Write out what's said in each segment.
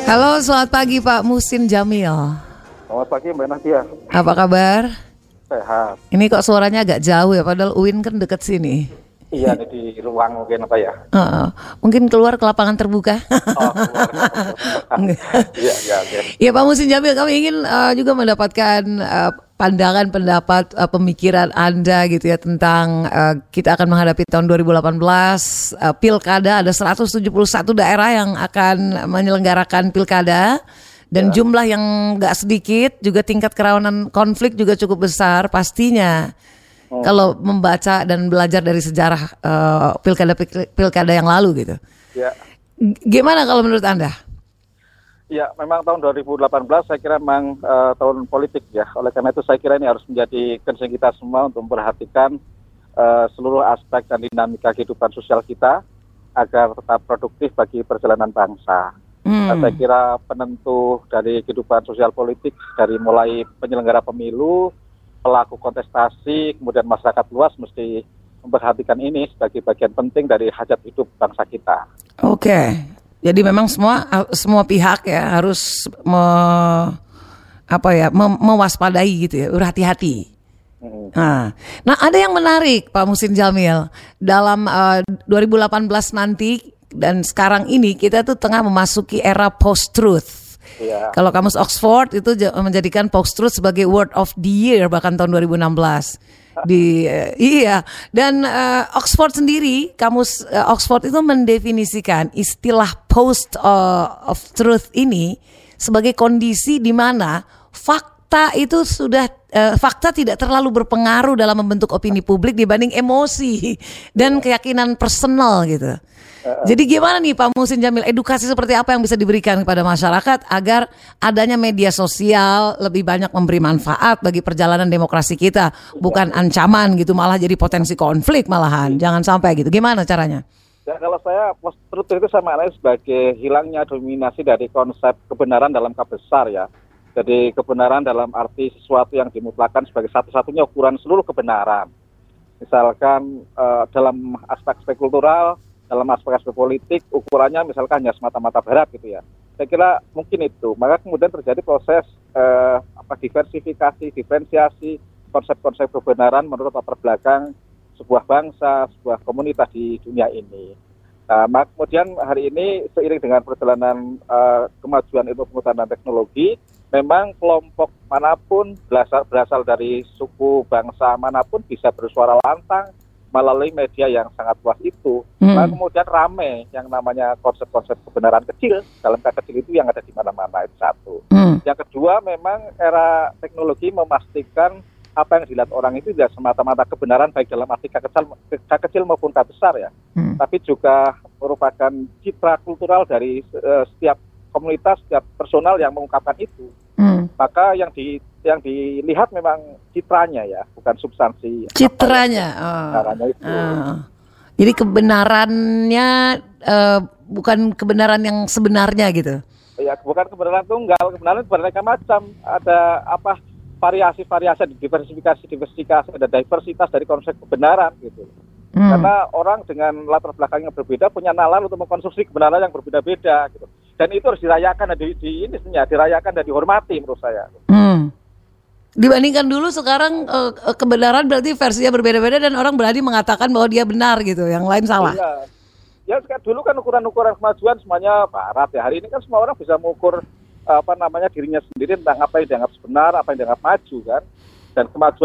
Halo, selamat pagi Pak Muhsin Jamil. Selamat pagi Mbak Nadia. Apa kabar? Sehat. Ini kok suaranya agak jauh ya, padahal UIN kan deket sini. Iya, di ruang mungkin apa ya? Mungkin keluar ke lapangan terbuka. Oh, iya. Ya Pak Muhsin Jamil, kami ingin juga mendapatkan pandangan, pendapat, pemikiran Anda gitu ya tentang kita akan menghadapi tahun 2018 pilkada. Ada 171 daerah yang akan menyelenggarakan pilkada dan jumlah yang nggak sedikit, juga tingkat kerawanan konflik juga cukup besar pastinya. Kalau membaca dan belajar dari sejarah pilkada yang lalu gitu. Ya. Gimana kalau menurut Anda? Ya, memang tahun 2018 saya kira memang tahun politik ya. Oleh karena itu saya kira ini harus menjadi concern kita semua untuk memperhatikan seluruh aspek dan dinamika kehidupan sosial kita agar tetap produktif bagi perjalanan bangsa. Saya kira penentu dari kehidupan sosial politik dari mulai penyelenggara pemilu, pelaku kontestasi, kemudian masyarakat luas mesti memperhatikan ini sebagai bagian penting dari hajat hidup bangsa kita. Oke. Jadi memang semua pihak ya harus mewaspadai gitu ya, berhati-hati. Nah, ada yang menarik Pak Muhsin Jamil dalam 2018 nanti dan sekarang ini kita tuh tengah memasuki era post-truth. Ya. Kalau kamus Oxford itu menjadikan post-truth sebagai word of the year bahkan tahun 2016. Dan Oxford sendiri, kamus Oxford itu mendefinisikan istilah post of truth ini sebagai kondisi di mana fakta itu fakta tidak terlalu berpengaruh dalam membentuk opini publik dibanding emosi dan keyakinan personal gitu. Jadi gimana nih Pak Muhsin Jamil, edukasi seperti apa yang bisa diberikan kepada masyarakat agar adanya media sosial lebih banyak memberi manfaat bagi perjalanan demokrasi kita, bukan ancaman gitu, malah jadi potensi konflik malahan. Jangan sampai gitu. Gimana caranya? Ya, kalau saya post-truth itu sama sebagai hilangnya dominasi dari konsep kebenaran dalam skala besar ya. Jadi kebenaran dalam arti sesuatu yang dimutlakan sebagai satu-satunya ukuran seluruh kebenaran. Misalkan dalam aspek kultural, dalam aspek politik, ukurannya misalkan hanya semata-mata barat gitu ya. Saya kira mungkin itu. Maka kemudian terjadi proses diversifikasi, diferensiasi konsep-konsep kebenaran menurut latar belakang sebuah bangsa, sebuah komunitas di dunia ini. Nah, maka kemudian hari ini seiring dengan perjalanan kemajuan ilmu pengetahuan dan teknologi, memang kelompok manapun berasal dari suku bangsa manapun bisa bersuara lantang melalui media yang sangat luas itu. Nah, kemudian rame yang namanya konsep-konsep kebenaran kecil, dalam kata kecil itu yang ada di mana-mana, itu satu. Yang kedua, memang era teknologi memastikan apa yang dilihat orang itu tidak semata-mata kebenaran baik dalam arti kecil maupun besar ya. Tapi juga merupakan citra kultural dari setiap komunitas, setiap personal yang mengungkapkan itu. Maka yang dilihat memang citranya ya, bukan substansi. Citranya. Itu. Jadi kebenarannya bukan kebenaran yang sebenarnya gitu. Ya, bukan kebenaran tunggal, kebenaran beraneka macam. Ada variasi-variasi, diversifikasi, ada diversitas dari konsep kebenaran gitu. Karena orang dengan latar belakang yang berbeda punya nalar untuk mengkonsumsi kebenaran yang berbeda-beda gitu. Dan itu harus dirayakan dan dirayakan dan dihormati menurut saya. Dibandingkan dulu sekarang kebenaran berarti versinya berbeda-beda dan orang berani mengatakan bahwa dia benar gitu, yang lain salah. Iya. Ya dulu kan ukuran-ukuran kemajuan semuanya barat ya. Hari ini kan semua orang bisa mengukur dirinya sendiri tentang apa yang dianggap benar, apa yang dianggap maju kan. Dan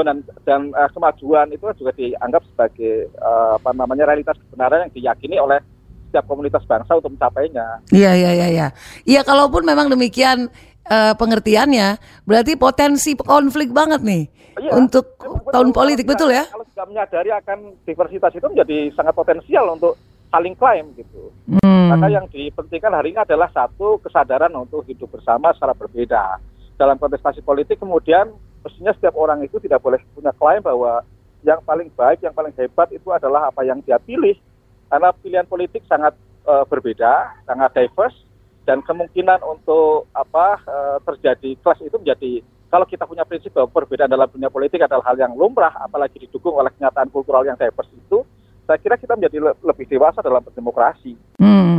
kemajuan itu juga dianggap sebagai realitas kebenaran yang diyakini oleh setiap komunitas bangsa untuk mencapainya. Iya. Iya, kalaupun memang demikian pengertiannya, berarti potensi konflik banget nih untuk tahun politik, betul ya? Kalau tidak menyadari akan diversitas itu menjadi sangat potensial untuk saling klaim gitu. Maka yang dipentingkan hari ini adalah satu, kesadaran untuk hidup bersama secara berbeda. Dalam kontestasi politik kemudian mestinya setiap orang itu tidak boleh punya klaim bahwa yang paling baik, yang paling hebat itu adalah apa yang dia pilih. Karena pilihan politik sangat berbeda, sangat diverse, dan kemungkinan untuk terjadi clash itu menjadi, kalau kita punya prinsip bahwa perbedaan dalam dunia politik adalah hal yang lumrah, apalagi didukung oleh kenyataan kultural yang diverse itu, saya kira kita menjadi lebih dewasa dalam berdemokrasi.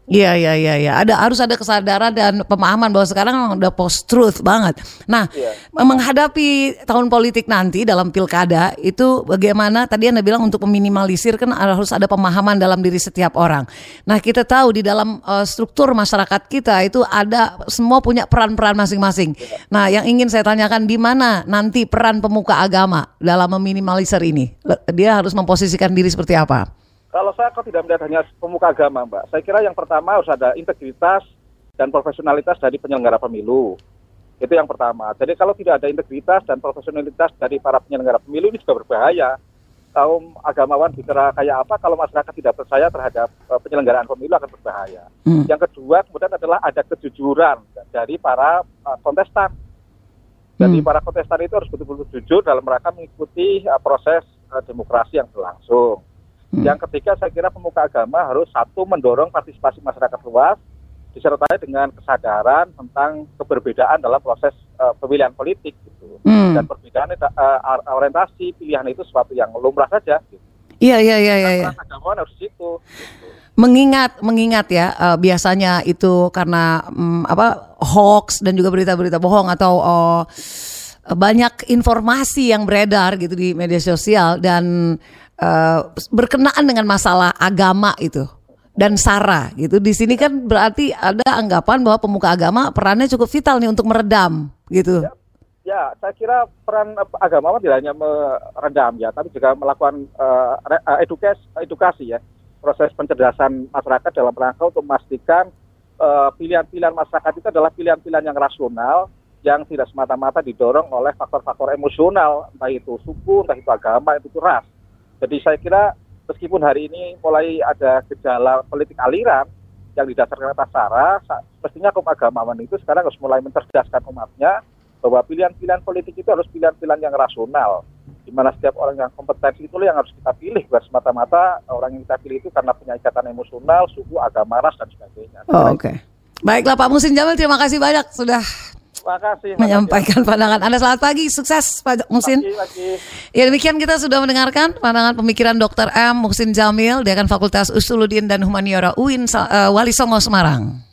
Iya. Harus ada kesadaran dan pemahaman bahwa sekarang memang udah post truth banget. Nah, menghadapi tahun politik nanti dalam pilkada itu bagaimana? Tadi Anda bilang untuk meminimalisir kan harus ada pemahaman dalam diri setiap orang. Nah, kita tahu di dalam struktur masyarakat kita itu ada semua punya peran-peran masing-masing. Nah, yang ingin saya tanyakan, di mana nanti peran pemuka agama dalam meminimalisir ini? Dia harus memposisikan diri seperti apa? Kalau saya kok tidak melihat hanya pemuka agama, Mbak. Saya kira yang pertama harus ada integritas dan profesionalitas dari penyelenggara pemilu. Itu yang pertama. Jadi kalau tidak ada integritas dan profesionalitas dari para penyelenggara pemilu, ini juga berbahaya. Kaum agamawan bicara kayak apa, kalau masyarakat tidak percaya terhadap penyelenggaraan pemilu akan berbahaya. Yang kedua kemudian adalah ada kejujuran dari para kontestan. Jadi para kontestan itu harus betul-betul jujur dalam rangka mengikuti proses demokrasi yang berlangsung. Yang ketiga, saya kira pemuka agama harus satu mendorong partisipasi masyarakat luas disertai dengan kesadaran tentang keberbedaan dalam proses pemilihan politik gitu. Dan perbedaan orientasi pilihan itu sesuatu yang lumrah saja gitu. Iya. Agamawan harus situ. Gitu. Mengingat ya biasanya itu karena hoax dan juga berita-berita bohong atau banyak informasi yang beredar gitu di media sosial dan berkenaan dengan masalah agama itu dan SARA gitu. Di sini kan berarti ada anggapan bahwa pemuka agama perannya cukup vital nih untuk meredam gitu. Ya, saya kira peran agamawan tidak hanya meredam ya, tapi juga melakukan edukasi ya, proses pencerdasan masyarakat dalam rangka untuk memastikan pilihan-pilihan masyarakat itu adalah pilihan-pilihan yang rasional, yang tidak semata-mata didorong oleh faktor-faktor emosional, entah itu suku, entah itu agama, itu ras. Jadi saya kira meskipun hari ini mulai ada gejala politik aliran yang didasarkan atas SARA, mestinya kaum agamawan itu sekarang harus mulai mencerdaskan umatnya bahwa pilihan-pilihan politik itu harus pilihan-pilihan yang rasional, di mana setiap orang yang kompetensi itu yang harus kita pilih, bukan semata-mata orang yang kita pilih itu karena punya ikatan emosional, suku, agama, ras dan sebagainya. Oke. Baiklah Pak Muhsin Jamil, terima kasih banyak sudah menyampaikan pandangan Anda. Selamat pagi, sukses Pak Muhsin. Pagi. Ya, demikian kita sudah mendengarkan pandangan pemikiran Dr. M. Muhsin Jamil, Dekan Fakultas Usuluddin dan Humaniora UIN Wali Songo Semarang.